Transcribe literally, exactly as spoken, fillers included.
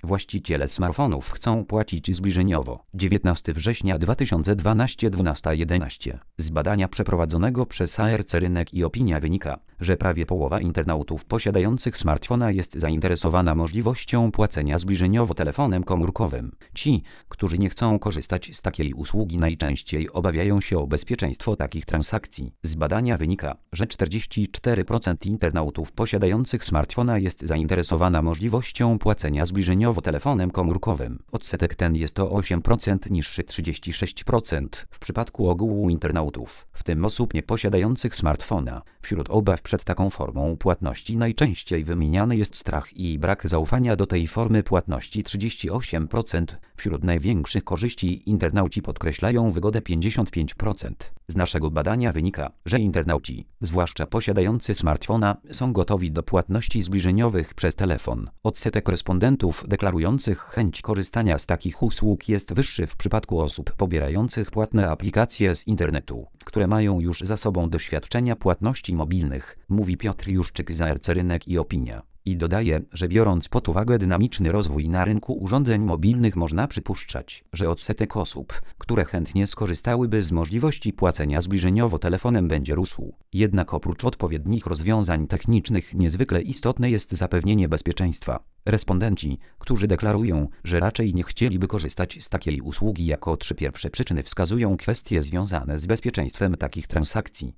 Właściciele smartfonów chcą płacić zbliżeniowo. dziewiętnastego września dwa tysiące dwunastego, dwunasta jedenaście. Z badania przeprowadzonego przez A R C Rynek i Opinia wynika, że prawie połowa internautów posiadających smartfona jest zainteresowana możliwością płacenia zbliżeniowo telefonem komórkowym. Ci, którzy nie chcą korzystać z takiej usługi, najczęściej obawiają się o bezpieczeństwo takich transakcji. Z badania wynika, że czterdzieści cztery procent internautów posiadających smartfona jest zainteresowana możliwością płacenia zbliżeniowo telefonem komórkowym. Odsetek ten jest o osiem procent niższy trzydzieści sześć procent w przypadku ogółu internautów, w tym osób nieposiadających smartfona. Wśród obaw przed taką formą płatności najczęściej wymieniany jest strach i brak zaufania do tej formy płatności trzydzieści osiem procent. Wśród największych korzyści internauci podkreślają wygodę pięćdziesiąt pięć procent. Z naszego badania wynika, że internauci, zwłaszcza posiadający smartfona, są gotowi do płatności zbliżeniowych przez telefon. Odsetek respondentów deklarujących chęć korzystania z takich usług jest wyższy w przypadku osób pobierających płatne aplikacje z internetu, które mają już za sobą doświadczenia płatności mobilnych, mówi Piotr Juszczyk z A R C Rynek i Opinia. I dodaje, że biorąc pod uwagę dynamiczny rozwój na rynku urządzeń mobilnych, można przypuszczać, że odsetek osób, które chętnie skorzystałyby z możliwości płacenia zbliżeniowo telefonem, będzie rósł. Jednak oprócz odpowiednich rozwiązań technicznych niezwykle istotne jest zapewnienie bezpieczeństwa. Respondenci, którzy deklarują, że raczej nie chcieliby korzystać z takiej usługi, jako trzy pierwsze przyczyny wskazują kwestie związane z bezpieczeństwem takich transakcji.